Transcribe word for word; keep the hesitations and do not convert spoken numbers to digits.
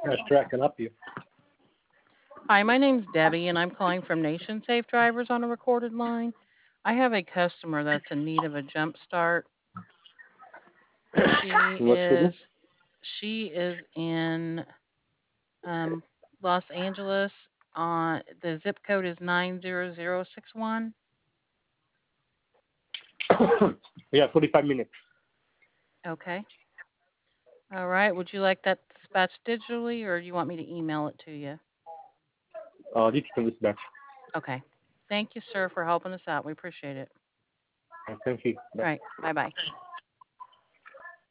Nice tracking up you. Hi, my name's Debbie, and I'm calling from Nation Safe Drivers on a recorded line. I have a customer that's in need of a jump start. She What city? is she is in um, Los Angeles. On the zip code is nine zero zero six one. Yeah, forty-five minutes. Okay. All right. Would you like that dispatched digitally, or do you want me to email it to you? Uh, digital dispatch. Okay. Thank you, sir, for helping us out. We appreciate it. Uh, thank you. Bye. All right. Bye bye.